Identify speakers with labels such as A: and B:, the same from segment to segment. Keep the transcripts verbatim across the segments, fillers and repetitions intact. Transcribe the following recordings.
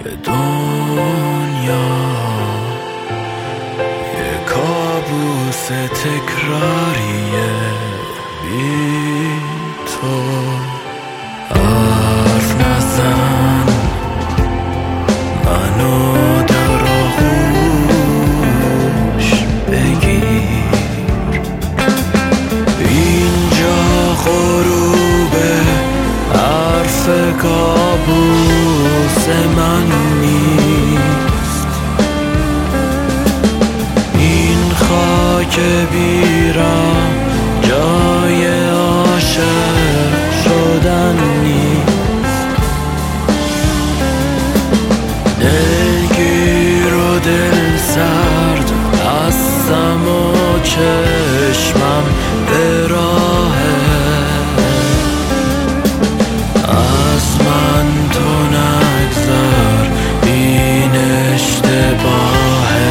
A: دنیا یه کابوس تکراریه بی تو. حرف نزن منو در آغوش بگیر، اینجا غروبه حرف کابوس من نیست. این خاک بیرام جای عاشق شدن نیست. دلگیر و دل سرد هستم و چشمم به راهه، از من تو نگذر این اشتباهه.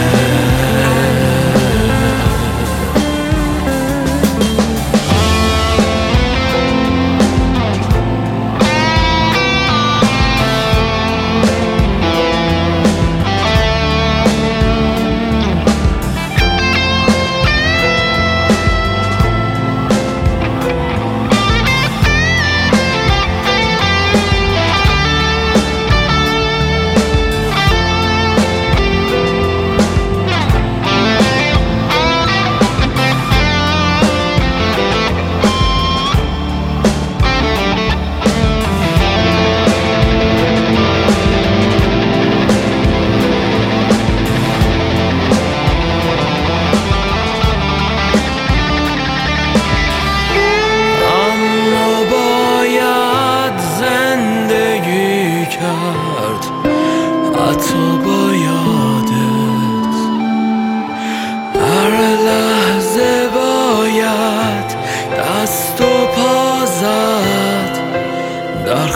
A: حتی با یادت هر لحظه باید دست و پا زد در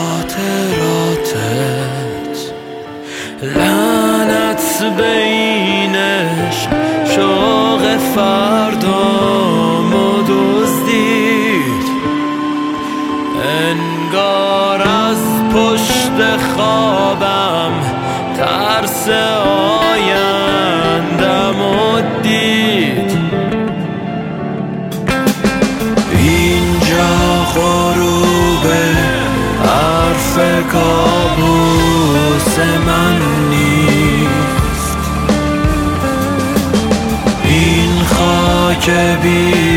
A: خاطراتت. لعنت به این عشق شوق فردامو دزدید، انگار از پشت خوابم ترس آیندم و دید. اینجا غروبه حرف کابوس من نیست. این خاک بی